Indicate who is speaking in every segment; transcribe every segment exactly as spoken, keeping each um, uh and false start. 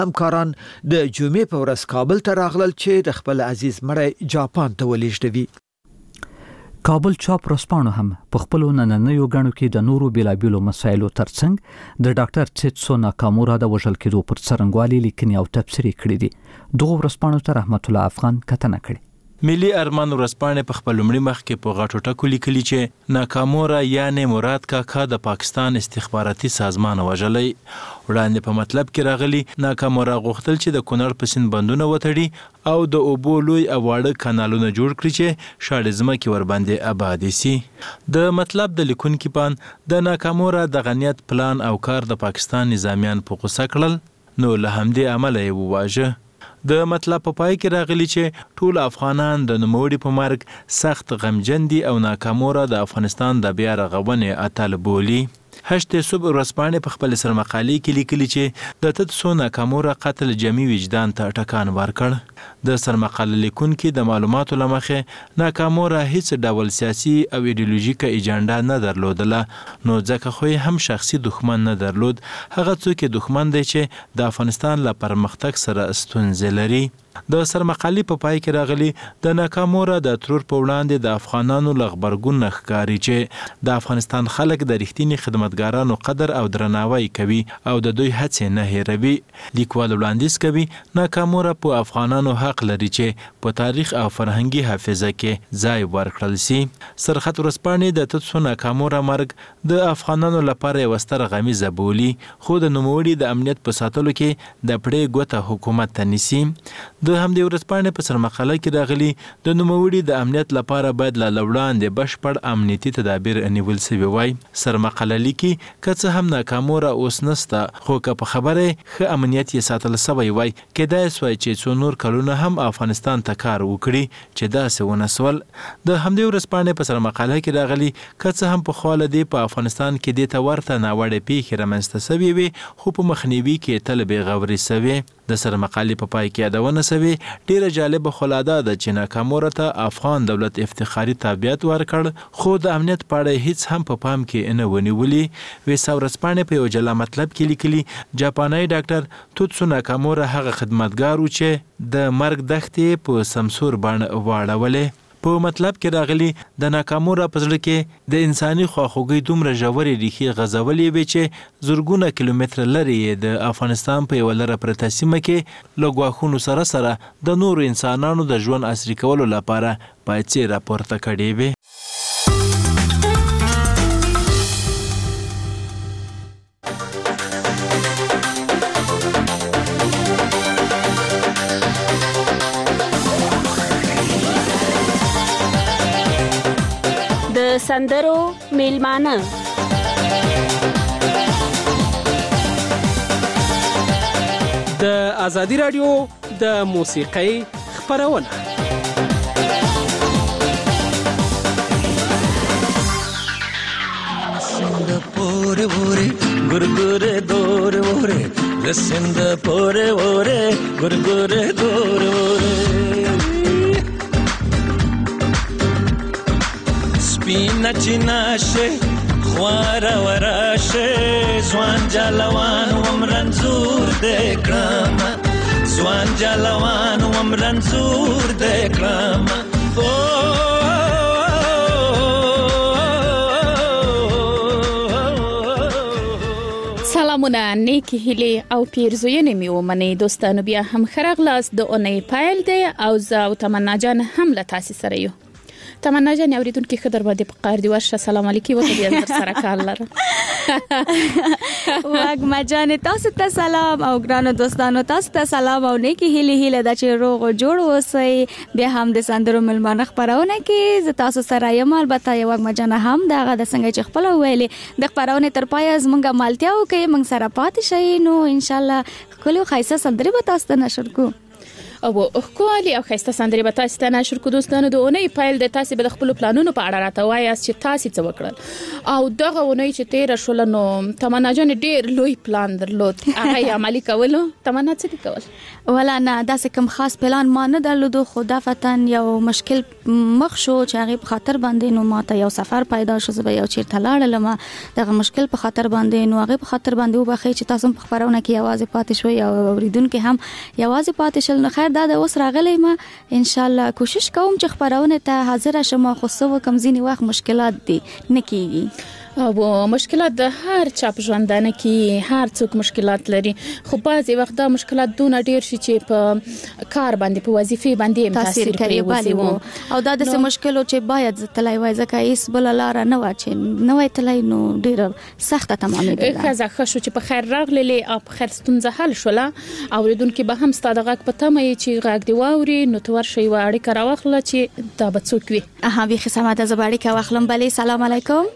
Speaker 1: همکاران د جمعې په ورځ کابل ته راغلل چې د خپل عزیز مړی جاپان ته ولېږدوي.
Speaker 2: کابل چاپ ورځپاڼو هم په خپلو نننیو ګڼو کې د نورو بیلابیلو مسایلو ترڅنګ د ډاکټر تسوتسو ناکامورا د وژل کېدو پر څرنګوالي لیکنې او تبصرې کړې دي. دغو ورځپاڼو ته رحمت الله افغان کتنه کړې.
Speaker 3: ملي ارمان ورځپاڼې په خپل لومړي مخ کې په غټو ټکو لیکلي چې ناکامورا یعنې مراد کاکا د پاکستان استخباراتي سازمان وژلی. وړاندې په مطلب کې راغلی ناکامورا غوښتل چې د کونړ په سیند بندونه وتړي او د اوبو لوی او واړه کانالونه جوړ کړي چې شاړې ځمکې ورباندې آبادې سي. د مطلب د لیکونکي پان د ناکامورا دغه نیت پلان او کار د پاکستان نظامیان په غوسه کړل، نو له همدې امله یې وواژه. د مطلب په پای کې راغلی چې ټول افغانان د نوموړي په مرګ سخت غمجن دي او ناکامورا د افغانستان د بیا رغونې اتل بولي. هشت صبح ورځپاڼې په خپل سرمقالې کې لیکلي چې د تسوتسو ناکامورا قتل جمعي وجدان ته ټکان ورکړ. د سرمقاله لیکونکي د معلوماتو له مخې ناکامورا هیڅ ډول سیاسي او ایډیولوژیکه ایجنډا نه درلودله، نو ځکه خو یې هم شخصي دښمن نه درلود. هغه څوک یې دښمن دی چې د افغانستان له پرمختګ سره ستونزې لري. د سرمقالې په پای کې راغلی د ناکامورا د ترور په وړاندې د افغانانو له غبرګون نه ښکاري چې د افغانستان خلک د رښتیني خدمتګارانو قدر او درناوی کوي او د دوی هڅې نه هیروي. لیکوال وړاندیز کوي ناکامورا په افغانانو حق لري چې په تاریخ او فرهنګي حافظه کې ځای ورکړل سي. سرخط ورځپاڼې د تسوتسو ناکامورا مرګ د افغانانو لپاره یوه ستره غمیزه بولي، خو د نوموړي د امنیت په ساتلو کې د پړې ګوته حکومت ته نیسي. د همدې ورځپاڼې په سرمقاله کې راغلي د نوموړي د امنیت لپاره باید لا وړاندې بشپړ امنیتي تدابیر نیول سوي وای. سرمقاله لیکي که څه هم ناکامورا اوس نسته، خو که په خبره ښه امنیت یې ساتل سوی وای، کیدای سوای چې څو نور کلونه هم افغانستان ته کار وکړي، چې داسې ونه سول. د همدې ورځپاڼې په سرمقاله کې راغلي که څه هم پخوا له دې په افغانستان کې دې ته ورته ناوړه پیښې رامنځته سوي وي، خو په مخنیوي کې تل بېغوري سوي. د سرمقالې په پای کې یادونه سوي ډیره جالبه خو لا دا ده چې ناکامورا ته افغان دولت افتخاري تابعیت ورکړ، خو د امنیت په اړه هیڅ هم په پام کې نه ونیولي. ویسا ورځپاڼې په یو جلا مطلب کې لیکلي جاپاني ډاکټر تسوتسو ناکامورا هغه خدمتګار و چې د مرګ دښتې په سمسور بڼه واړولې. په مطلب کې راغلي د ناکامورا په زړه کې د انساني خواخوږۍ دومره ژورې ریښې غځولې وې چې زرګونه کیلومتره لرې یې د افغانستان په یوه لره پرته سیمه کې له ګواښونو سره سره د نورو انسانانو د ژوند عصري کولو لپاره پایڅې راپورته کړې وې.
Speaker 4: سندرو میلمانه
Speaker 5: د ازادي رادیو د موسیقۍ خپرونه.
Speaker 6: پوره وره ګورګوره دور وره لسند پوره وره ګورګوره دور وره سپینا چیناشه خوارا وراشه زوان جالوان ومرنزور دکرام زوان جالوان ومرنزور دکرام
Speaker 4: سلامونه، نیکی هیلې او پیرزوینې مې ومنئ. دوستانو بیا هم ښه راغلاست. د اونۍ پیل دی او زه او تمنا جان هم له تاسې سره یو. تمنا جان اوریدونکو ښه در باندې په قار دی ورشه سلام علیکم وکړه بیا در سره کار لرم.
Speaker 7: وګما جان تاسو ته سلام او ګرانو دوستانو تاسو ته سلام او نیکی هیله هیله د چې روغ او جوړ اوسئ. بیا هم د سندرو ملمانه خبرونه کې ز تاسو سره یم. البته یو وګما جان هم دغه د څنګه چې خپل ویلې د خبرونه تر پای از مونږه مالتیاو کې مونږ سره پاتې شئ. نو ان شاء الله کله خیسه سندري به تاسو ته نشر کو.
Speaker 4: او خولي او خسته سندري به تاسو ته نشر کو دوستانو د اونۍ پایل د تاسو به د خپل پلانونو په اړه راته وایاست چې تاسو څه وکړل او دغه اونۍ چې تیر شول نو تمنا جان ډیر لوی پلان درلود هغه عملي کولو تمنا څه کول
Speaker 7: ولا نه داسې کوم خاص پلان ما نه درلودو خدا فتن یو مشکل مخ شو چې هغه په خاطر باندې نو ماته یو سفر پیدا شو زه یو چیرته لاړم دغه مشکل په خاطر باندې نو هغه په خاطر باندې وبخې چې تاسو په خبرونه کې आवाज پاتې شوي او اوریدونکو هم आवाज پاتې شل نو خیر دا د اوس راغلی ما ان شاء الله کوشش کوم چې خبرونه ته حاضر شم خو سو کم ځینی وخت مشکلات دي نکېږي
Speaker 4: او مشکلات د هر چا په ژوندانه کې هر څوک مشکلات لري خو بعضی وخت دا مشکلات دونه ډیر شي چې په کار باندې په وظیفه باندې تاثیر کوي
Speaker 7: او دا د مشکلو چې باید تلای وای ځکه هیڅ بل لار نه و چې نو تلای نو ډیر سخته تمامېږي
Speaker 4: خزه خشو چې په خیر راغلی او په خیر ستونزه حل شوله اوریدونکو به هم ستاده غږ په تمه چې غږ دی واوري نو تور شي و اړیکه راوخله چې دا به څوک وي
Speaker 7: اها وی خدمت از اړیکه واخلم بله سلام علیکم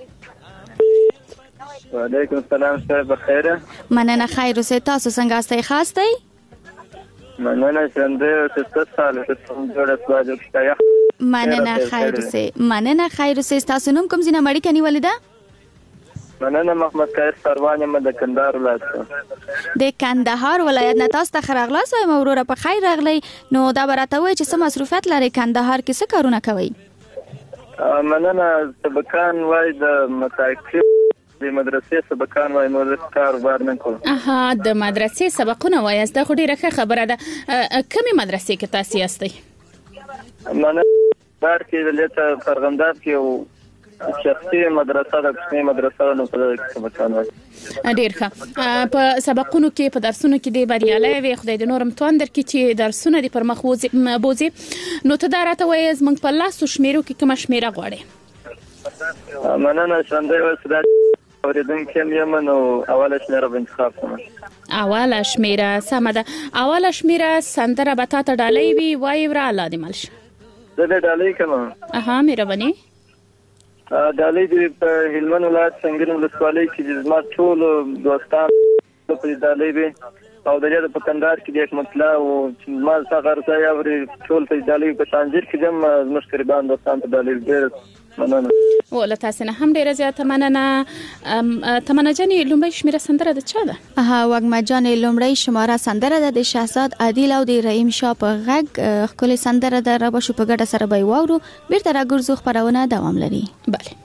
Speaker 8: وعلیکم السلام سره بخیره
Speaker 7: مننه خیر اوسه تاسو څنګه استئ خاص دی
Speaker 8: مننه څنګه ست سال ته جوړه سواجو کښه
Speaker 7: مننه خیر اوسه مننه خیر اوسه تاسو نوم کوم ځینه مړی کني ولیدا
Speaker 8: مننه محمد خیر سروان یم د کندهار ولایت
Speaker 7: د کندهار ولایت نه تاسو ته خراغلاس وایم وروره په خیر راغلی نو دا براته وای چې سم مصروفیت لري کندهار کې څه کارونه کوي
Speaker 8: مننه سبقان وای د متأکد د مدرسې سبقان وای نو د کاروبار نه کوم
Speaker 4: اها د مدرسې سبقونه وای دا خو ډیره خبره ده کومه مدرسې کې تاسو یاستئ
Speaker 8: مننه بار کې د لته فرغنداب کې او شخصي مدرسه د کومه مدرسه نو په سبقان وای
Speaker 4: ډیر ښه په سبقونو کې په درسونو کې د بریالي وي خدای د نورم توان درکې چې درسونه د پر مخ بوزي نو ته دا راته وایې زمونږ په لاس شمیرو کې کوم شمیره غواړي
Speaker 8: مننه څنګه وسره اوریدونکو یم نو اوله شمیره به انتخاب کوم
Speaker 4: اوله شمیره سمه ده اوله شمیره سندره به تاسو ډالۍ وی وای ورا الله دې ملش
Speaker 8: زه ډالۍ کوم
Speaker 4: اها مهرباني
Speaker 8: ډالۍ دې په هلمند ولایت څنګه ولسوالۍ کې زما ټول دوستان په ډالۍ به او د دې په کندهار کې د یک مطلع او ما څنګه راځي او ټول په ډالۍ په تنظیر کې جمع مشکربان دوستان په ډالۍ ډېر مننه
Speaker 4: ولا تاسو نه هم ډیره زیاته مننه تمنا جاني لومړی شمیره سندره د چا ده
Speaker 7: اها وګما جاني لومړی شماره سندره ده د شهزاد عادل او د رحیم شاه په غږ خپل سندره ده را بشو په ګډه سره به واورو بیرته راګرځو خبرونه دوام لري
Speaker 4: bale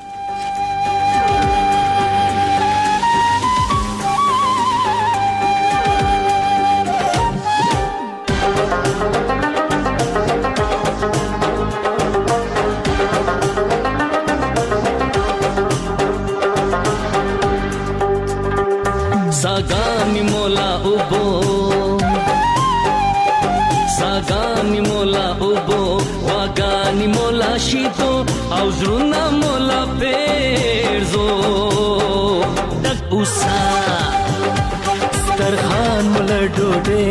Speaker 6: Sagani mola ubo Sagani mola ubo Wagani mola shito Auzruna mola perzo Tak usa Starkhan mola dode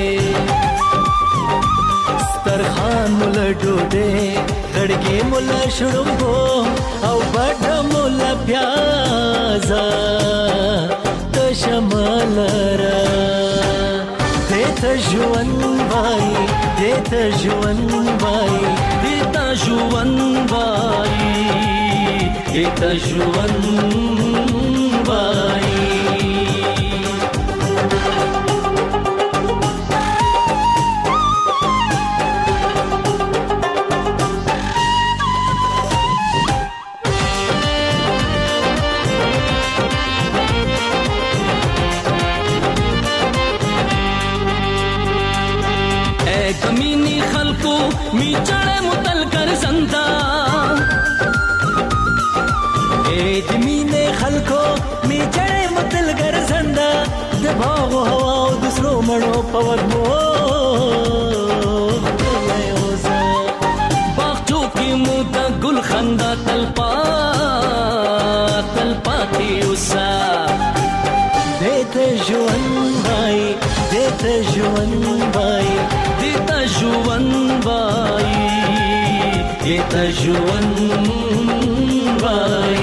Speaker 6: Starkhan mola dode Gadge mola shurumbo Au bada mola pyaza شمالرا دیتا جوان بای دیتا جوان بای دیتا جوان بای دیتا جوان بای کمینی خلقو می چړې متل کر زندا اې د مینې خلقو می چړې متل کر زندا د باغ هوا او د سرو مړو په وګمو باغچو کې مو د ګل خندا تلپا تلپاتې اوسا دته ژوند بای دته ژوند بای دته ژوند بای دته ژوند بای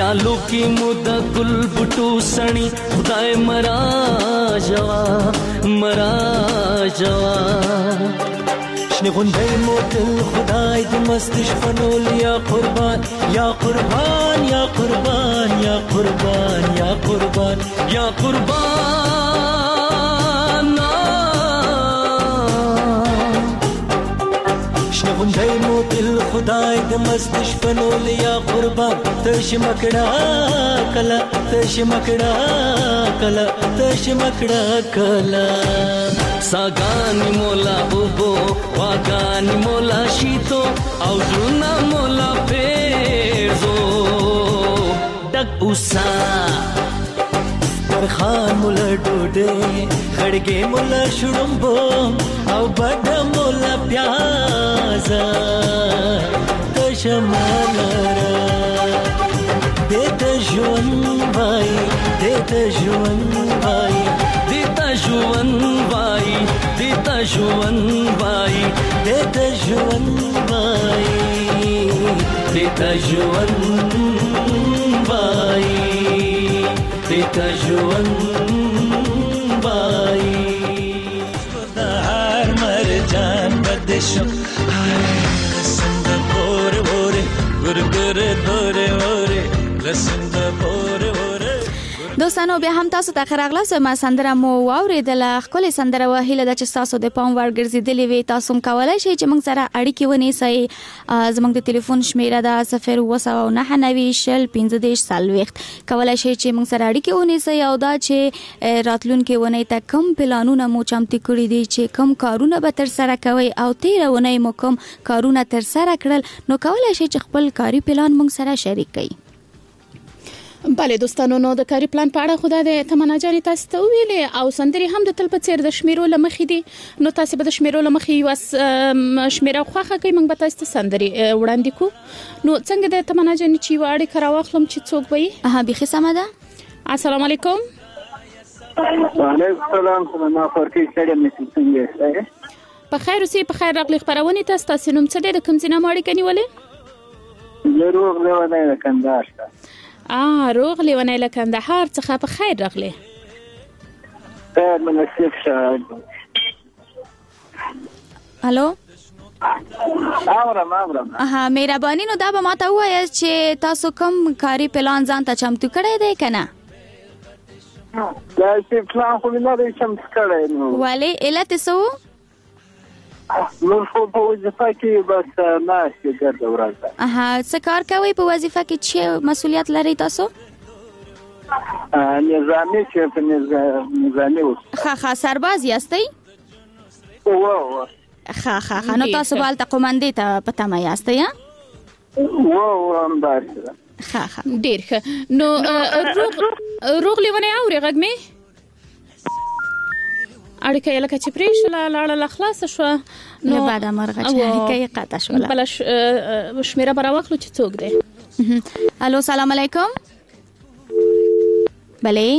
Speaker 6: سالو کی مودا گل بوټو سنی خدای مرا جوا مرا جوا شنه غونډې مو دل خدای د مستش فنول یا قربان یا قربان یا قربان یا قربان یا قربان یا قربان شنه غونډې مو دل خدای د مستش فنول یا قربان تش مکړه کلا تش مکړه کلا تش مکړه کلا ساګانی مولا اوبو واګانی مولا شیتو او ژونا مولا پیزو ډک اوسا پرخان مولا ډوډه خړګې مولا شړمبو او بډ مولا پیازا تشمالرا دته ژوند وای دته ژوند وای دته ژوند وای دته ژوند وای دته ژوند وای دته ژوند وای دته ژوند وای هر مرجان بدشم لسند بور بور ګور ګور بور بور لسند بور بور
Speaker 7: دوستانو بیا هم تاسو ته خراغلاس ما سندره مو واوریدل خپل سندره وهیله د چې تاسو د پام ور ګرځیدلې وي تاسو کولای شئ چې موږ سره اړیکې ونیسئ زموږ د ټلیفون شمیره ده صفر و سو نه نوي شل پنځه دیش سالويخت کولای شئ چې موږ سره اړیکې ونیسئ او دا چې راتلونکي ونی ته کم پلانونه مو چمتو کړی دي چې کم کارونه به تر سره کوي او تیر ونی مو کم کارونه تر سره کړل نو کولای شئ چې خپل کاری پلان موږ سره شریک کړئ
Speaker 4: بله دوستانو نو د کاری پلان په اړه خدا د تمنا جاری تاسو ته ویلې او سندري هم د تل په څیر د شمیرو لمخې دي نو تاسو به د شمیرو لمخې یو شمیره خوخه کوي موږ به تاسو ته سندري وړاندې کو نو څنګه د تمنا جانی چې واړې کرا واخلم چې څوک وي
Speaker 7: ها به سمه ده
Speaker 4: السلام علیکم
Speaker 8: وعلیکم السلام ما فرقي سړی مې څنګه
Speaker 4: په خیر اوسې په خیر راغلی خبرونه تاسو تاسو نوم څه دی د کوم ځای نه ماړی کنيولې
Speaker 8: ضرور له نه کندهار څخه
Speaker 4: آه روغ لیونه له کندهار څخه په خیر راغلی
Speaker 8: خیر مناسب شه
Speaker 7: الو
Speaker 8: اورم اورم
Speaker 7: ها مهرباني نو دا به ماته وایي چې تاسو کوم کاری پلان ځان ته چمتو کړی دی کنه
Speaker 8: دا چې پلان خو نه دی چمتو کړی نو
Speaker 7: ولی علت سو
Speaker 8: نو خو په وظیفه کې بس نه شي ګرځي ورځه
Speaker 7: اها څه کار کوي په وظیفه کې چې مسؤلیت لري تاسو
Speaker 8: نظامی چې په نظامی اوس
Speaker 7: ها ها سرباز یاستئ
Speaker 8: او
Speaker 7: ها ها ها نو تاسو بالته قومندې ته پته ما یاستئ
Speaker 8: او هم داسې
Speaker 4: ها ها ډیر ښه نو روغ روغ لیونه اوري غږ می اړیکه یې لکه چې پریښله لاړه لا خلاص شو
Speaker 7: نو بعد مرغه چې اړیکه یې قطع شوله
Speaker 4: بل شمیره برا واخلو چې څوک دی
Speaker 7: الو سلام علیکم بله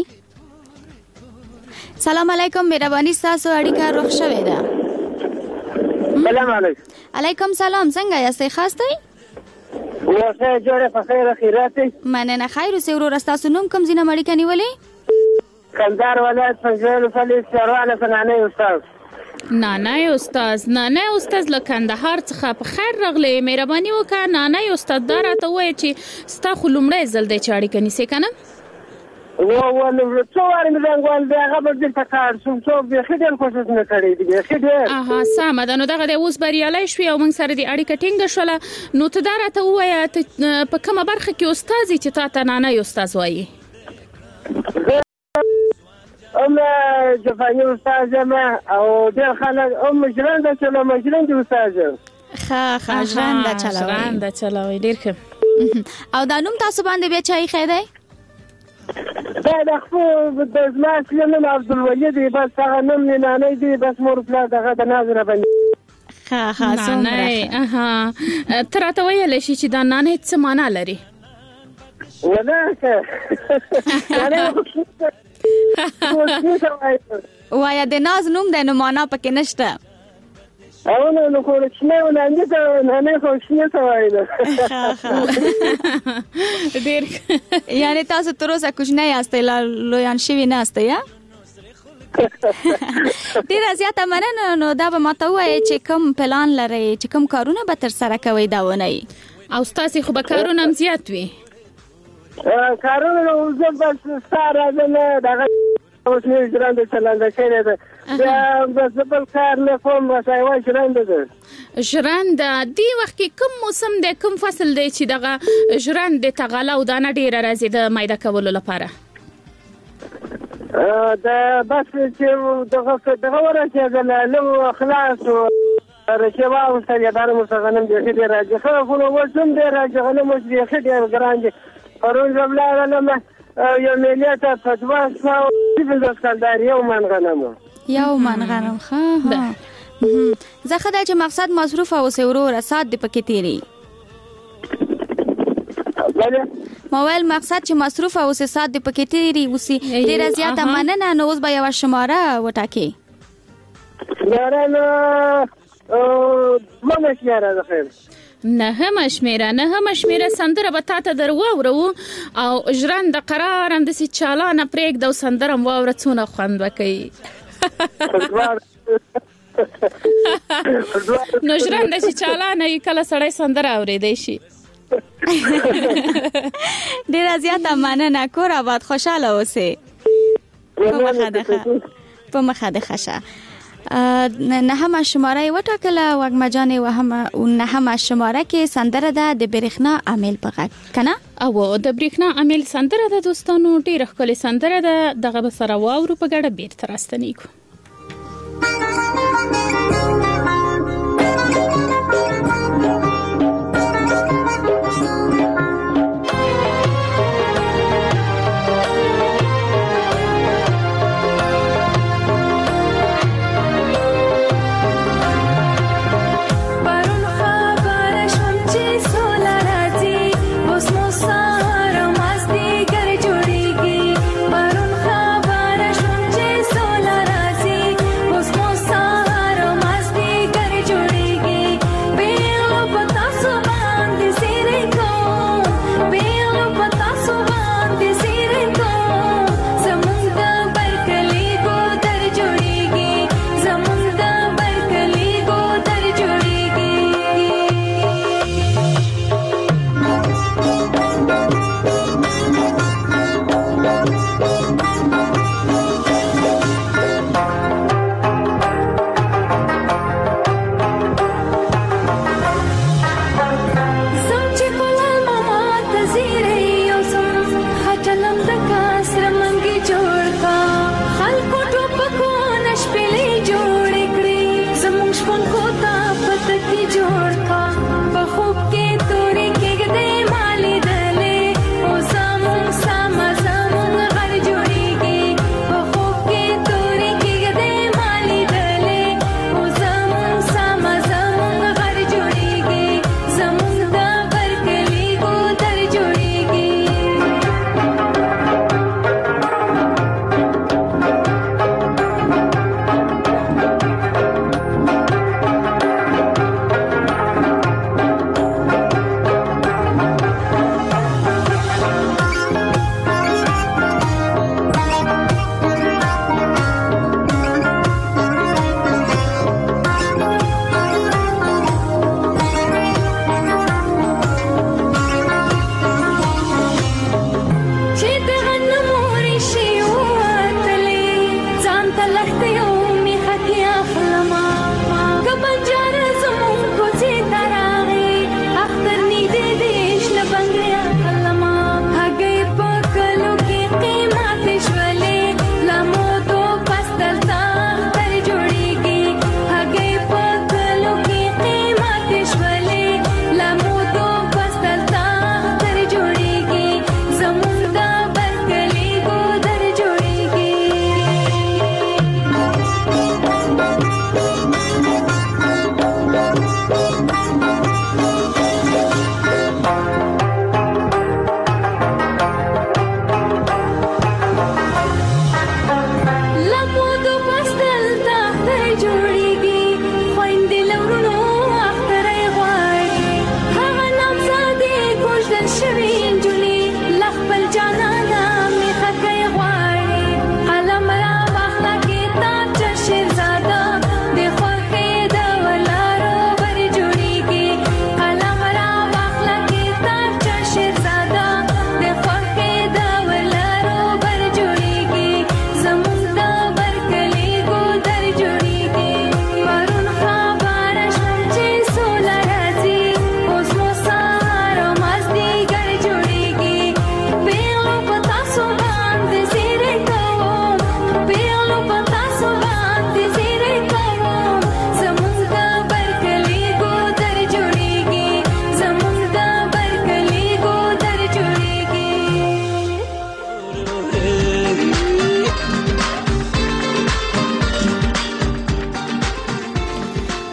Speaker 7: سلام علیکم مهرباني تاسو اړیکه روښ شوې ده
Speaker 8: سلام علیکم
Speaker 7: علیکم سلام څنګه یاستئ خاصتئ
Speaker 8: واسه جوړه په خیر خیراتي
Speaker 7: مننه خیر اوسې ورور تاسو نوم کوم ځینه مړی کنيولې
Speaker 8: کندهار ولایت فضل فلیس سروانه فنانه استاد
Speaker 4: نانای استاد نانای استاد له کندهار څخه په خیر راغلی مهرباني وکړه نانای استاد دا راته وایي چې ستا خو لومړی ځل دی چې اړیکه نیسې کنه
Speaker 8: و و نو څو واره مې زنګول دی هغه به دلته کار شوم څو بیخي ډېر کوشش مې کړی دی بیخي ډېر
Speaker 4: اها سمه ده نو دغه د اوس بریالی شوې او موږ سره د اړیکه ټینګه شوله نو ته دا راته ووایه په کومه برخه کې استاد یې چې تا ته نانای استاد وایي
Speaker 8: ام جفاني استاد ما او ډېر خلک ام ژرنده چلو مجرند استاد
Speaker 7: ښه ښه ژرنده چلوي
Speaker 4: ژرنده چلوي ډېر ښه
Speaker 7: او دا نوم تاسو باندې بیا چا ایښی دی
Speaker 8: دا د خپل د زما اصلي نوم عبدالولي دی بس هغه نوم مې نانی دی بس مور پلار دغه د ناظره باندې
Speaker 7: ښه ښه
Speaker 4: نانی اها ته راته ویلی شي چې دا نانی څه معنا لري
Speaker 8: ونه
Speaker 7: وایا د ناز نوم د نو معنا پکې نشته
Speaker 8: او نو کوچنی ولاندې ته نه نه خوشنه سوایله
Speaker 4: ډیر
Speaker 7: یعنی تاسو تر اوسه کوچنی یاستئ لا لویان شوي نه یاستئ یا ډیر زیاته مننه. نو دا به ماته وایي چې کوم پلان لرئ چې کوم کارونه به تر سره کوئ دا ونی
Speaker 4: او ستاسو خو به کارونه هم زیات وي؟
Speaker 8: کارونه نو زه بس ساره نه دغه اوس نه ژرنده چلنده کړې ده بیا بس بل کار نه کوم وسایل ژرنده ده.
Speaker 4: ژرنده دی وخت کې کوم موسم دی کوم فصل دی چې دغه ژرنده ته غله او دانه ډیره راځي د میده کولو لپاره؟
Speaker 8: دا بس چې دغه دغه ورته نو خلاص رشوا او سریادار مسغنم دې دې راځي خو نو وسم دې راځي غنم دې دې ګران دي پرون جبلا غنم یو مليته فتوا سو د سکندر یو من غنم
Speaker 7: یو من غنم ها ها زه خدای چې مقصد مصروف او سورو رسات دې پکې تیری موبایل مقصد چې مصروف او سات دې پکې تیری وسی ډیر زیاته مننه. نو اوس به یو شماره وټاکي
Speaker 8: یاره او مونږ شماره ده خیر
Speaker 4: نه هم شمیره نه هم شمیره سندره به تاته در واورو او ژرند قرار هم د سي چالانه پرېګ د سندره واوره څونه خوند وکي نو ژرند چې چالانه کله سړی سندره اورېدای شي.
Speaker 7: ډیر زیاته مننه. کور آباد خوشاله اوسئ. په مخه ده په مخه ده ښه. نه هم شماره وټاکله وګمجانې و هم نه هم شماره کې سندره ده د برېښنا عامل په غږ کنه
Speaker 4: او د برېښنا عامل سندره ده دوستانو ډیره ښکلې سندره ده دغه به سره واورو په ګډه بیرته راستنیږو.
Speaker 9: Para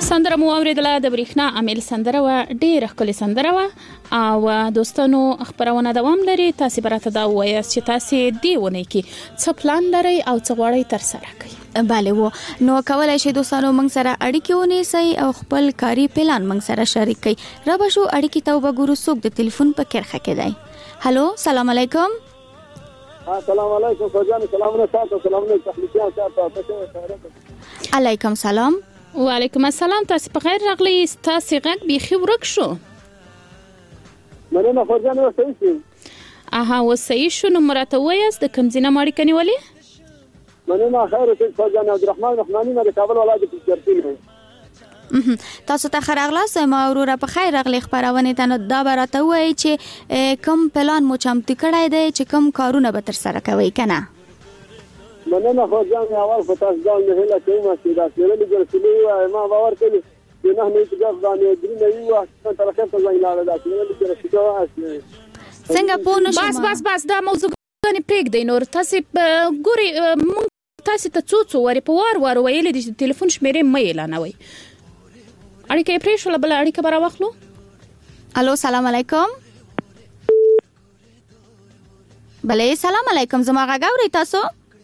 Speaker 4: سندره مو اوریدله د بریښنا عامل سندره و ډیره ښکلې سندره و او دوستانو خبرونه دوام لري. تاسو براته دا وایاست چې تاسو دی ونه کی څه پلان لري او څه غواړئ تر سره کړئ.
Speaker 7: بله و نو کولای شي دوستانو موږ سره اړیکې ونیسئ او خپل کاری پلان موږ سره شریک کړئ. را به شو اړیکې ته وګورو څوک د ټلیفون په کرخه کې دی. هالو سلام علیکم.
Speaker 8: السلام علیکم فوجان سلامونه تاسو سلامونه تخلیقیان تاسو
Speaker 7: علیکم سلام.
Speaker 4: وعلیکم السلام. تاسو په خیر راغلی. تاسو غږ بيخي ورک شو.
Speaker 8: مننه فوجان و صحیح شو.
Speaker 4: اها و صحیح شو. نو مرته وایاست د کوم ځینه ماړی کني ولی؟
Speaker 8: مننه خیر اوسې فوجان عبدالرحمن رحماني نه د کابل ولایت کې چرته
Speaker 7: تاسو ته خراغلاس ما وروره په خیر راغلی خبرونه ته نو دا براته وای چې کوم پلان مو چمتو کړی دی چې کوم کارونه به تر سره کوي کنه.
Speaker 8: مننه فوجان اول په تاسو دا نه هله کوم چې دا سره لګرسلی و ما باور کړی چې نه نه چې ځانې درې نه یو څه تر څه ته ځای لاله دا چې لګرسلی دا
Speaker 7: څنګه په نو
Speaker 4: بس بس بس دا موضوع نه پرېږ دی نور. تاسو ګوري تاسو ته څو څو وری په وار وار ویل دي چې ټلیفون شمیرې مې اعلانوي. اړیکه پرې شو بل اړیکه برا واخلو.
Speaker 7: الو سلام علیکم. بله سلام علیکم. زما غاوري تاسو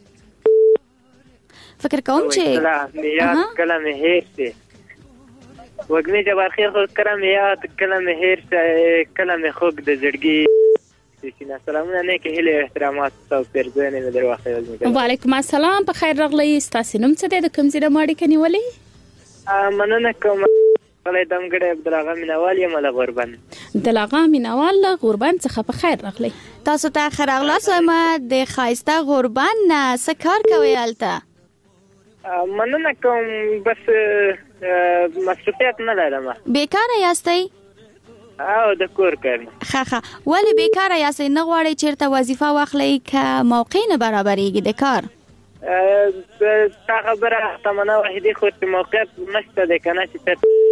Speaker 7: فکر کوم چې
Speaker 9: یاد کلمه هېڅ وګنی جبار خیر خو کلمه یاد کلمه هېڅ کلمه خوګ د زړګي سینا سلامونه نه کې هله احترامات او پرځنه مې درواخې.
Speaker 4: وعلیکم السلام. په خیر راغلی. تاسو نوم څه دی د کوم ځای ماړی کني ولی؟
Speaker 9: مننه کوم غلې دمګړې عبدالغا مینوال یم له غوربند.
Speaker 4: عبدالغا مینوال له غوربند څخه په خیر راغلی.
Speaker 7: تاسو ته خراغلاس ما د خایسته غوربند نه څه کار کوي الته؟
Speaker 9: مننه کوم بس مصروفیت نه لرم.
Speaker 7: بیکاره یاستئ؟
Speaker 9: او د کور کار.
Speaker 7: ښه ښه. ولې بیکاره یاستئ؟ نه غواړئ چیرته وظیفه واخلئ که موقع نه برابرېږي د کار؟
Speaker 9: تا خبره تمنا وحیدی خو چې موقعیت نشته دی کنه چې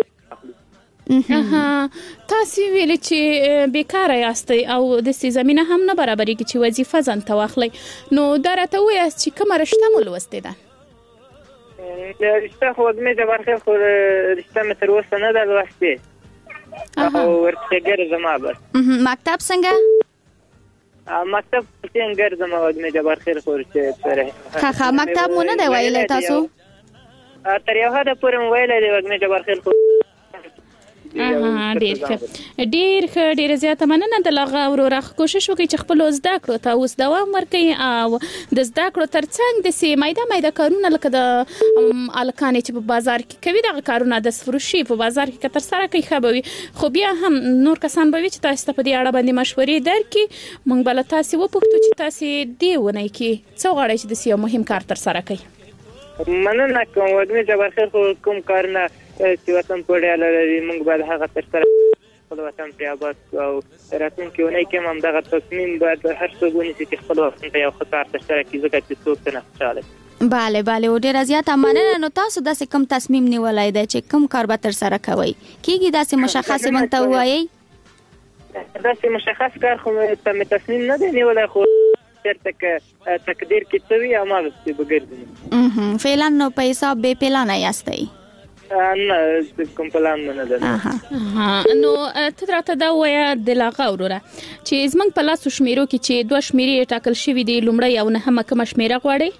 Speaker 4: اها تاسو ویل چې بیکاره یاستئ او د سي زمينه هم نه برابرېږي چې وظیفه ځان ته واخلئ. نو درته وایاست چې کومه رشته مو لوستې ده؟
Speaker 9: رشته خو مې د ورخه خو رشته مې تر اوسه نه ده لوستې او ورته ګرځم بس.
Speaker 7: مکتب څنګه؟
Speaker 9: مکتب څنګه ګرځم او مې د ورخه خو چې سره
Speaker 7: ښه ښه. مکتب مو نه دی ویلای تاسو؟
Speaker 9: تر یو حد پورې ویلای دی مې د ورخه خو
Speaker 4: اها ډیر ښه ډیر ښه ډیر زیاته مننه. د لغه وروره کوشش وکړئ چې خپل زده کړو ته اوس دوام ورکړئ او د زده کړو ترڅنګ د سي مایده مایده کارونه لکه د الکانې چې په بازار کې کوي دغه کارونه د فروشي په بازار کې تر سره کوي خبوي. خو بیا هم نور کسان به وي چې تاسو ته په دې اړه باندې مشورې درکړي. موږ بل تاسو وپوښتو چې تاسو دی ونه کې څو غواړئ چې د سي مهم کار تر سره کړئ.
Speaker 9: مننه کوم وګړي چې برخه کوم کارونه چې وطن په ډول لري موږ باید هغه تر سره خپل وطن ته آباد او راتلونکي ونې کې هم دغه تصمیم باید هر څوک ونیسي چې خپل وطن ته یو ښه کار تر سره کړي ځکه چې څوک نه خوشاله.
Speaker 7: بله بله و ډیره زیاته مننه. نو تاسو داسې کوم تصمیم نیولای دی چې کوم کار به تر سره کوئ؟ کیږي داسې مشخص منته وایي؟
Speaker 9: داسې مشخص کار خو مې تصمیم نه دی نیولای خو چرته که تقدیر کې څه وي هماغسې به ګرځم.
Speaker 7: فعلا نو په حساب بې پلانه یاستئ؟
Speaker 9: نه کوم پلان نه ده.
Speaker 4: نو ته راته دا وایه د لاغه وروره چې زمونږ په لاسو شمیرو کې چې دوه شمیرې ټاکل شوي دي لومړی او نهمه کومه شمیره غواړئ؟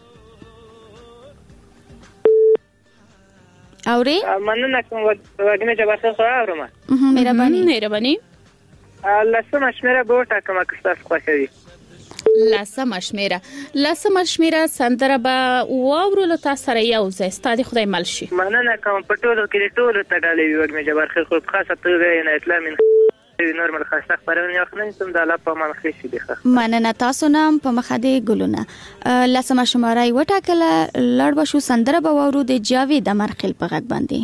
Speaker 7: اورې؟
Speaker 9: مننه کوم وګړي چې برخه خو اورم.
Speaker 7: مهرباني
Speaker 4: مهرباني.
Speaker 9: لسمه شمیره به وټاکم که ستاسو خوښه وي.
Speaker 4: لسمه شمیره لسمه شمیره سندره به واورو تاسو سره یو ځای ستاسو خدای مل شي.
Speaker 9: مننه کوم په ټولو کې ټولو ته ډالې وګړي چې برخه خو خاصه توګه نه اطلاع من نورمال خاصه خبرونه یو خلک تم د لا په من خشي دي.
Speaker 7: مننه تاسو نام په مخاده ګلونه. لسمه شماره وټاکله لړ بشو سندره به واورو د جاوید امرخیل په غږ باندې.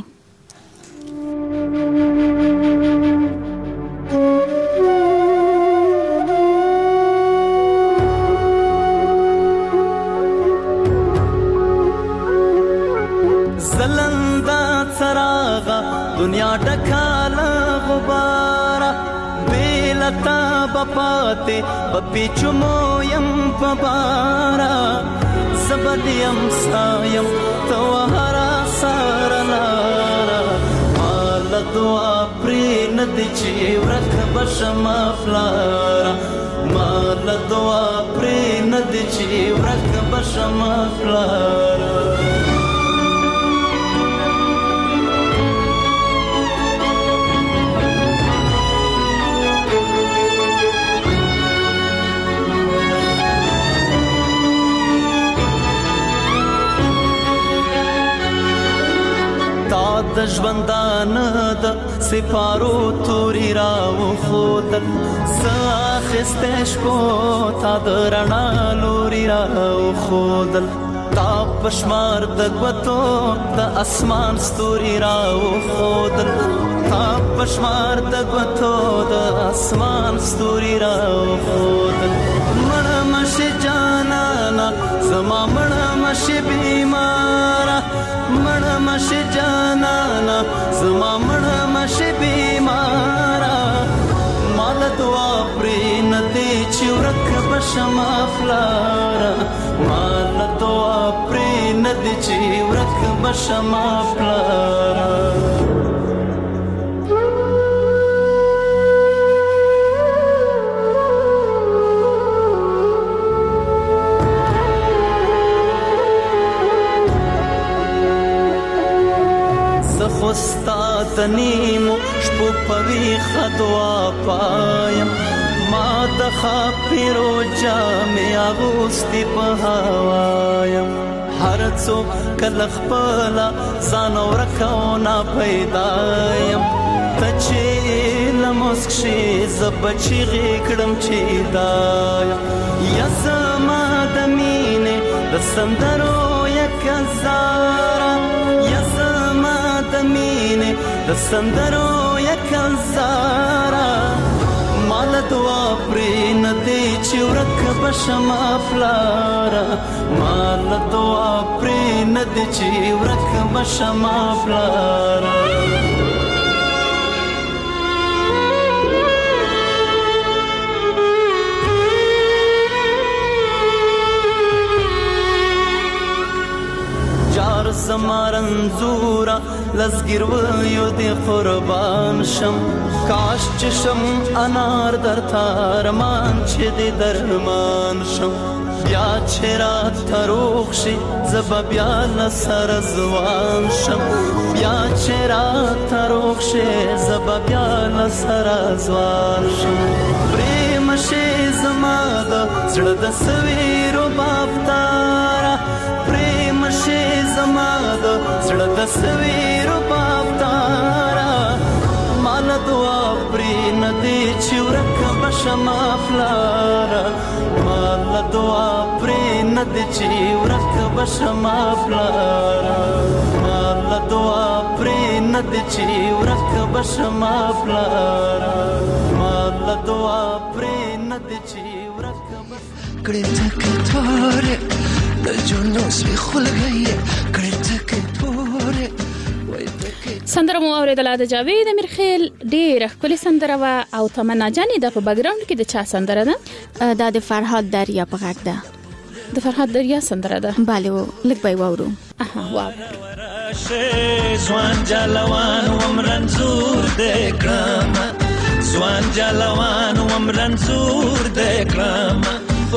Speaker 6: زلندا څراغه دنیا ډکاله غباره بیلتا بپاته بپیچمو یم پبارا زبدیم سایم تو هرا سارا ندی چې ورک بشم پلارا مال دعا پرې ندی چې ورک بشم پلارا د ژوندانه د سپارو توري راو خودل ساخسته شپو تا د رڼا لوري راو خودل تا پشمار د غوتو د اسمان ستوري راو خودل تا پشمار د غوتو د اسمان ستوري راو خودل مړه مشه جانانا زما مړه مشه بیمارا مړه مشه جانانا زما مړه مشه بیمارا مال دعا پرې ندی چې ورک بشم پلارا مال دعا پرې ندی چې ورک بشم پلارا خوستا تنیمو شپو پوی خدوا پایم ما د خاپیرو جامې اغوستي په هوایم هر څوک کله خپله ځان ورکو نه پیدایم ته چې له مسک شي زه به چیغې کړم چې دایم یا زما د مینې د سندرو یک هزاره یا زما د مینې د سندرو یک هزاره مال دعا پرې ندی چې ورک بشم پلارا مال دعا پرې ندی چې ورک بشم پلارا جار زمارنزورا لزګرویو دی قربان شم کاش چې شم انار در تارمان چې دی درمان شم بیا چې رات تروخ شي زبا بیا لسر زوان شم بیا چې رات تروخ شي زبا بیا لسر زوان شم پریم شي زما د زړه د سویرو بافتارا پریم شي زما د زړه د سویرو بافتارا مال دعا پرې ندی چې ورک بشم پلارا مال دعا پرې ندی چې ورک بشم پلارا مال دعا پرې ندی چې ورک بشم پلارا مال دعا پرې ندی چې ورک بشم
Speaker 10: کړه تک تور د جنوس وی خلګي کړه تک تور
Speaker 4: سندره مو اوریدله د جاوید امیرخیل ډېره ښکلې سندره وه او تمنا جانې دا په بیکګراوند کې د چا سندره ده؟
Speaker 7: دا د فرهاد دریا په غږ ده.
Speaker 4: د فرهاد دریا سندره ده؟
Speaker 7: بله و لږ به یې واورو.
Speaker 4: اها واورو.
Speaker 6: ځوان جلوان وم رنځور د کړم ځوان جلوان وم رنځور د کړم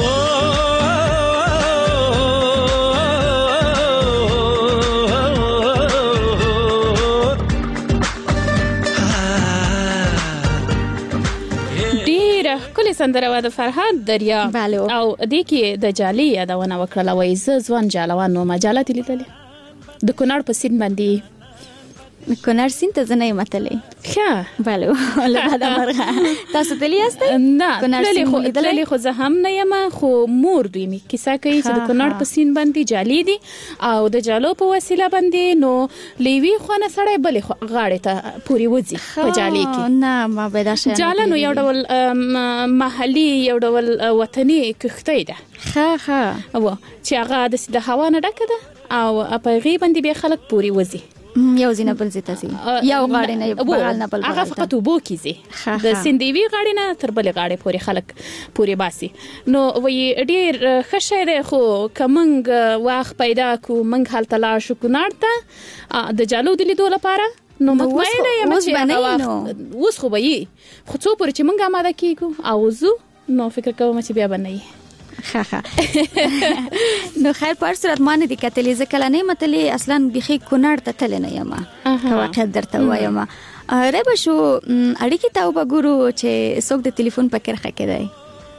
Speaker 4: سندره و د فرهاد دریا او دې کې د جالي یادونه وکړه وای ز ځوان جالوان نو مجالات لیدلې د کونړ په سین باندې
Speaker 7: کونړ سین ته زنه متلې
Speaker 4: ښه
Speaker 7: بله الله دا مرغه تاسو تللی یاست
Speaker 4: نه تللی خو تللی خو زه هم نه یم خو مور دوی می کیسه کوي چې د کونړ په سین باندې جالي دي او د جالو په وسیله باندې نو لیوي خو نه سړی بلې غاړې ته پوری وځي په جالي کې
Speaker 7: نه ما به دا شي
Speaker 4: جاله نو یو ډول محلي یو ډول وطني کښتۍ ده
Speaker 7: ښه ښه
Speaker 4: او چې هغه د هوا نه ډکه ده او په غي باندې به خلک پوری وځي
Speaker 7: یو زینه بل زیته سي یو غاړه نه بغال نه بل
Speaker 4: هغه فقط وبو کیږي د سندېوي غاړه نه تر بل غاړه پوري خلک پوري باسي نو وی ډیر خشه ده خو کمنګ واخ پیدا کو منګ حالت لا شو کونړ ته د جالو د لیدو لپاره نو مطمئنه یم چې هغه اوس خو به یې خو څو پورې چې موږ آماده کیږو او زو نو فکر کوم چې بیا به نه یې
Speaker 7: ښه ښه نو خیر په هر صورت ما نه دي کتلې زه کله نه یم تللې اصلا بیخي کونړ ته تللې نه یم که واقعیت درته ووایم ربه شو اړیکې ته وګورو چې څوک د تلیفون په کرښه کې دی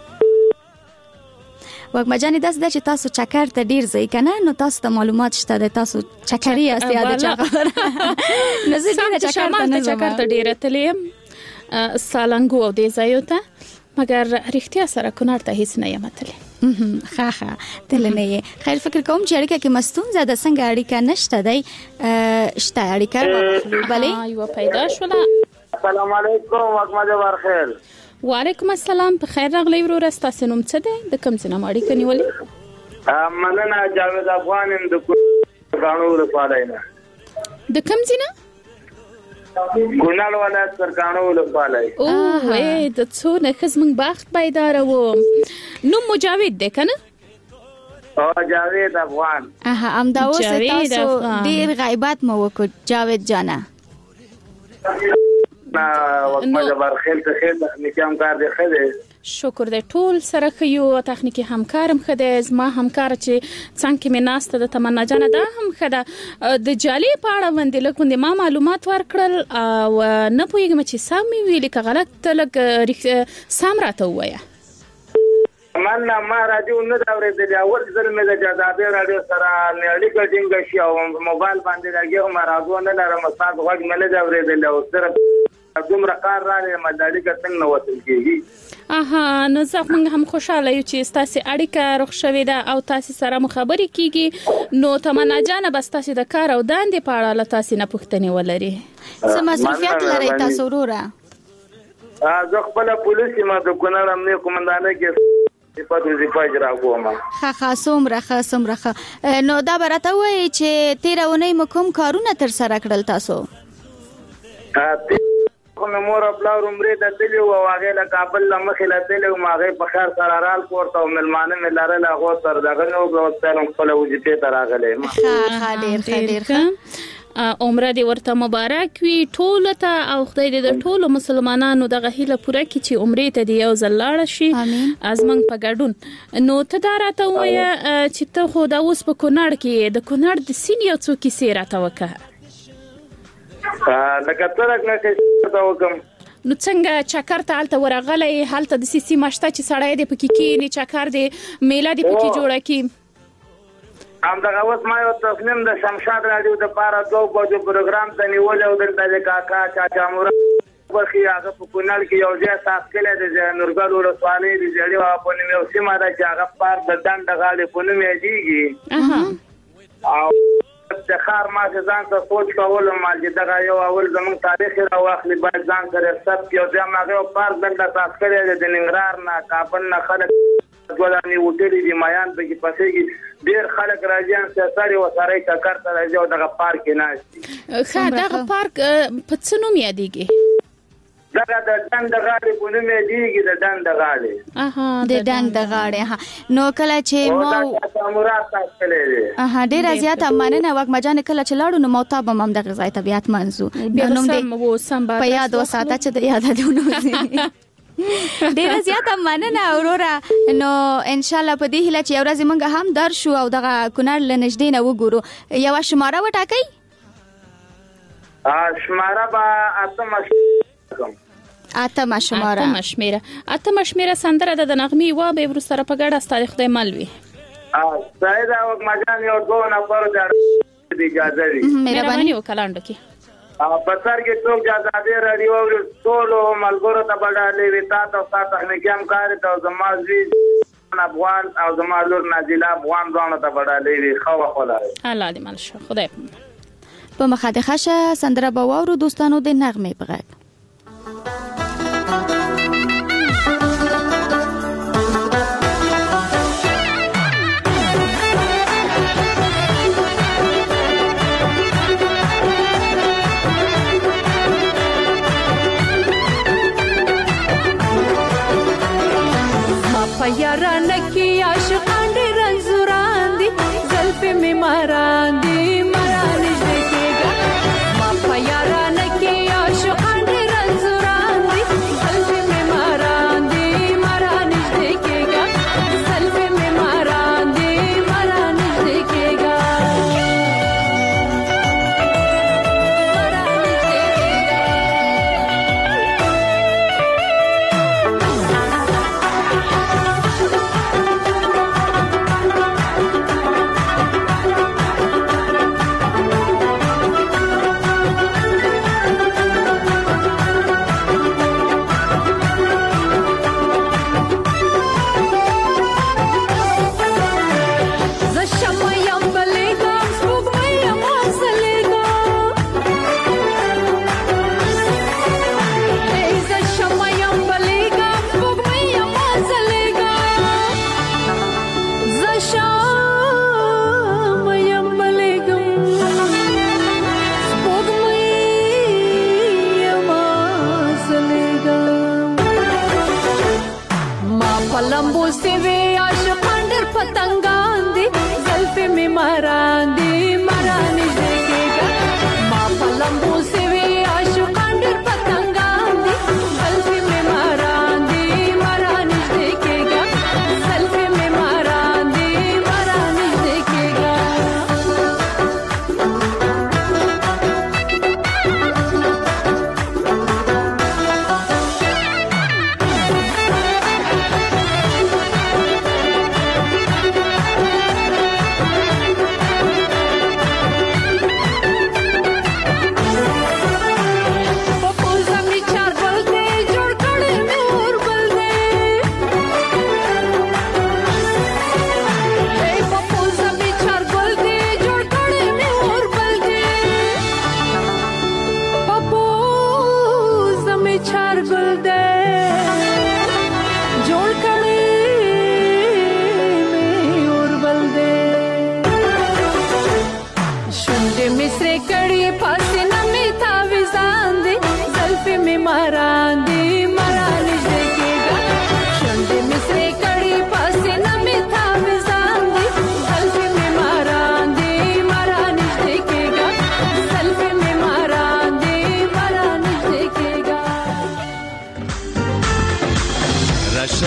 Speaker 7: وګما جانې داس دا چې تاسو چکر ته ډیر ځئ کنه نو تاسو ته معلومات شته د تاسو چکرې یاست یا د چکر نو زه ډیره چکر ته نه
Speaker 4: چکر ته ډیره تلیم سالنګو او دې ځایو ته مګر رښتیا سره کونړ ته هیڅ نه یم تللی
Speaker 7: ښه ښه تللی نه یې خیر فکر کوم چې اړیکه کې مستون زده څنګه اړیکه نشته دی شته اړیکه بلې
Speaker 4: یو پیدا شوله
Speaker 11: السلام علیکم وګما جبار خیر
Speaker 4: وعلیکم السلام په خیر راغلی ورور ستاسو نوم څه دی د کوم ځای نه اړیکه نیولې
Speaker 11: مننه جاوید افغان د سرکانو ولسوالۍ نه
Speaker 4: د کوم ځای نه
Speaker 11: ګونال ولایت سرکانو ولسوالۍ
Speaker 4: او وې د څو نه خزمن بخت بیدار وو نو مجاوید ده کنه
Speaker 11: او جاوید افغان
Speaker 7: اها امدا اوس تاسو ډیر غیبات مو وکړ جاوید جانا
Speaker 11: نا وقما جبار خیر ته خیر تخنیکی همکار دی خیر
Speaker 4: شکر دې ټول سره خيو تخنیکی همکارم خده زما همکار چې څنګه مې ناسته د تمنا جان ده هم خده د جالي پاړه باندې لکه ما معلومات ورکړل او نه پوهیږم چې سم ویل که غلط لګ سم راته وایا
Speaker 11: من ما راډیو نه دا ورېدل اول ځل مې د جذابه راډیو سره نړۍ کټینګ شي او موبایل باندې راګیو ما راځو نه لرم تاسو غوږ مې نه دا ورېدل او سره دومره کار را لري مداري کتنګ نو وصل کیږي
Speaker 4: اها نو زه موږ هم خوشاله یو چې تاسو اړیکه روښ شوې ده او تاسو سره مخابري کیږي نو تمنا جان بس تاسو د کار او داندې په اړه تاسو نه پوښتنه ولري
Speaker 7: څه مسؤلیت لري تاسو وروره
Speaker 11: زه خپل پولیس ما د کونړ امنیه قومندانه کې صفات وظیفه اجرا کوم
Speaker 7: ښه ښه څومره ښه څومره ښه نو دا برته وایي چې تیره اونۍ مو کوم کارونه تر سره کړل تاسو
Speaker 11: کوم مور خپل عمرې د تلو او هغه له کابل لمخې له تلو ما هغه په خیر سره رال کوړته او ملمانه مې لارل هغه تر دغه نو غوښتل خپل وظیفه ته راغله
Speaker 7: ښه ښه ډیر ښه ډیر ښه
Speaker 4: عمره دې ورته مبارک وي ټول ته او خدای دې د ټولو مسلمانانو دغه هیله پوره کړي چې عمره ته دی یو ځل لاړ شي ازمن په ګډون نو ته دا راته وایې چې ته خو دا اوس په کونړ کې د کونړ د سین یو څو کیسې راته وکړه
Speaker 11: لکه څنګه چې دا وکم
Speaker 4: نو څنګه چکر ته حالت ورغلې حالت د سیسی مشته چې سړی دې پکې کې نه چکر دې میلا دې پکې جوړه کی
Speaker 11: ام دا اوس ما یو تصمیم د شمشاد راډیو د پاره دوه بجو پروګرام ته نیول او دلته د کاکا چاچا مور ورخي هغه په کونړ کې یو ځای تاسو کې له نورګل ولسوالۍ د جړې وا په نیمه سیمه دا چې هغه پار د دند غاړي په نیمه دیږي او د خار ما ځان ته سوچ کول مال چې دا یو اول زمون تاریخ را واخلي باید ځان سره سب یو ځای ما پار دند تاسو کې د ننګرهار نه کابل نه خلک ګولاني وټلې دي مایان په کې پسېږي ډیر خلک راځي چې ساري وساري کار ته راځي او دغه پارک نه
Speaker 4: ښه دغه پارک په څه نوم یادېږي
Speaker 11: دغه د دند غاړي په نوم یادېږي د دند غاړي
Speaker 7: اها د دند غاړي ها نو کله چې مو
Speaker 11: مراد تاسو لري
Speaker 7: اها ډیر زیات مننه وک مجان کله چې لاړو نو موتا به مم دغه ځای طبيعت منزو
Speaker 4: نوم دې وو سم
Speaker 7: په یاد وساته چې د یاد دیونو ډیر زیات مننه اورورا نو ان شاء الله په دې هله چې ورځ موږ هم در شو او دغه کونړ لنجدې نه وګورو یو شماره وټاکئ
Speaker 11: ا شماره با اتم
Speaker 7: اتم شماره
Speaker 4: اتم شماره اتم شماره سندره د نغمي و به ور سره په ګډه ستاره خدای ملوي
Speaker 11: ا سایدا وک مجان یو دوه نفر د اجازه وی
Speaker 4: مهرباني وکړاندو کی
Speaker 11: بسر کې څوک جزاده راډیو او ټول ملګرو ته بډالې وتا ته تاسو نه کوم کار ته زمازوي افغان او زمالور نازله افغان ځان ته بډالې وی خو خلای
Speaker 4: الله دې مالشه خدای
Speaker 7: په مخاده خشه سندره باورو دوستانو د نغمه بغږ
Speaker 12: یارانه کی عاشقان دې رنزوران دي زلفې می ماران دي مران دې کېګا ما په یارانه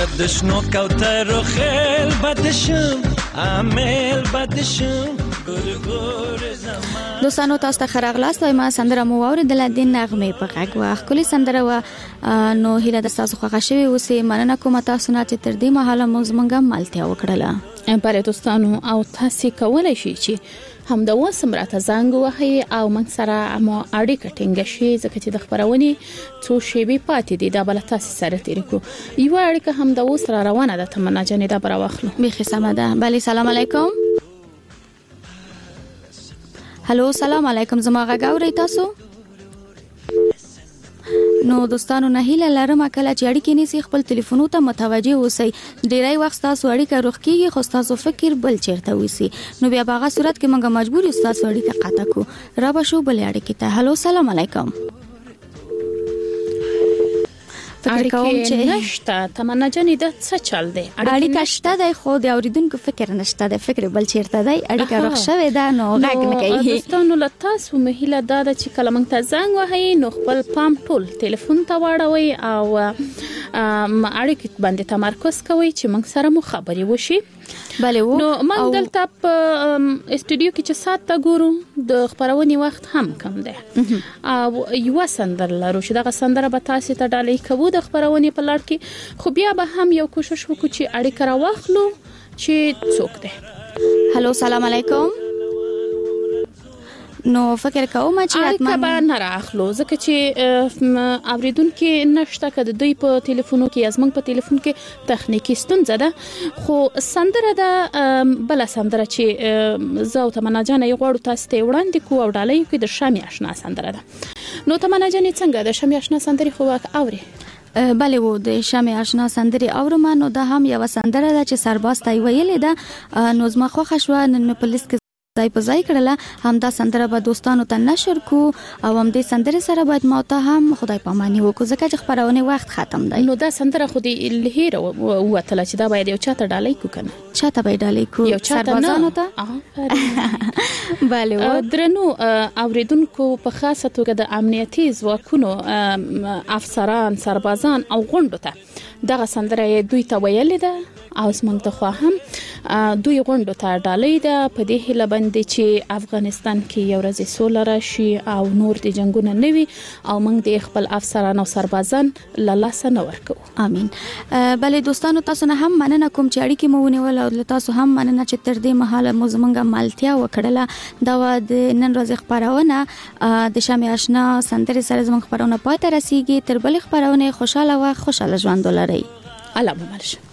Speaker 6: د شنو کوترو خیل بدشم عامل بدشم ګورګور زمان.
Speaker 7: دوستانو تاسو ته خراغلاست وای ما سندره مو اوریدل د نغمه په غږ واخ کلی سندره و نو هیله د تاسو خوښه شوی اوسې مننه کوم تاسو نه چې تر دې مهاله موږ زمونږه مالتیا وکړله.
Speaker 4: بله دوستانو او تاسو کولای شئ چې هم د وسم راته زنګ وهي او من سره مو اړیکه ټینګه شي ځکه چې د خبرونې څو شیبې پاتې دي دا بل تاسو سره تیر کو یو اړیکه هم د وس را روانه ده تمنا جنې دا بر واخلو.
Speaker 7: بخي سم ده. بله سلام علیکم. هلو سلام علیکم زما غږ اورئ تاسو؟ نو دوستانو نه هیله لرم کله چې اړیکې نیسي خپل ټلیفونو ته متوجه اوسئ. ډیری وخت تاسو اړیکه روغ کیږي خو تاسو فکر بل چیرته وسی نو بیا په هغه صورت کې موږ مجبور یو تاسو اړیکه قطع کو. را به شو بل اړیکې ته. هلو سلام علیکم. فکر کوم چې
Speaker 4: نشته تمنا جنې د څه چل دی
Speaker 7: اړیکه شته دی خو د اوریدونکو فکر نشته دی فکر بل چیرته دی اړیکه روغ شوی ده نو غږ نه کوي.
Speaker 4: دوستانو له تاسو مهیله دا ده چې کله موږ ته زنګ وهئ نو خپل پام ټول ټلیفون ته واړوئ او اړیکې باندې تمرکز کوئ چې موږ سره مو خبرې وشي.
Speaker 7: بله و
Speaker 4: نو موږ دلته په استودیو کې چې سات ته ګورو د خبرونې وخت هم کم دی او یو سندر لرو چې دغه سندره به تاسو ته ډالۍ کوو د خبرونې په لړ کې خو بیا به هم یو کوشش وکړو چې اړیکه راواخلو چې څوک دی.
Speaker 7: هلو سلام علیکم. نو فکر کوم چې
Speaker 4: حتما به نه راخلو ځکه چې اوریدونکو نشته کده دوی په ټلیفونو کې ازمن په ټلیفون کې تخنیکی ستونزه ده خو سندره ده بل سندره چې زه او تمنا جان یې غواړو تاسو ته وړاندې کوو او ډالۍ کوي د شامي آشنا سندره ده. نو تمنا جان څنګه د شامي آشنا سندري خو اوري؟
Speaker 7: بله و د شامي آشنا سندري اورم نو دا هم یو سندره ده چې سرباز ته ویلې ده نو زما خوښه شو نن په لیست ځای په ځای کړله هم دا سندره به دوستانو ته نشر کو او هم دې سندره سره باید ما ته هم خدای پاماني وکړو ځکه چې خبرونه وخت ختم دی.
Speaker 4: نو دا سندره خو دې لهیره وته چې دا باید یو چاته ډالۍ کو کنه
Speaker 7: چاته باید ډالۍ کو
Speaker 4: یو سربازانو
Speaker 7: ته. بله و
Speaker 4: درنو اوریدونکو په خاصه توګه د امنیتي ځواکونو افسران سربازان او غونډو ته دغه سندره دوی ته ویلې ده او زمونږ ته خو هم دوی غونډو ته ډالۍ ده په دې هیله باندې چې افغانستان کې یو ورځ سوله راشي او نور د جنگونه نه وي او موږ د خپل افسران او سربازان له لاسه نه ورکو.
Speaker 7: امين. بله دوستانو تاسو نه هم مننه کوم چې اړیکې مو ونیول او تاسو هم مننه چې تر دې مهاله مو زمونږه مالتیا وکړله. دا د نن ورځ خبرونه د شامي آشنا سندري سره زمونږ خبرونه پاتې رسیږي. تر بل خبرونه خوشاله او خوشاله ژوند ولرئ.
Speaker 4: الله مو مل شه.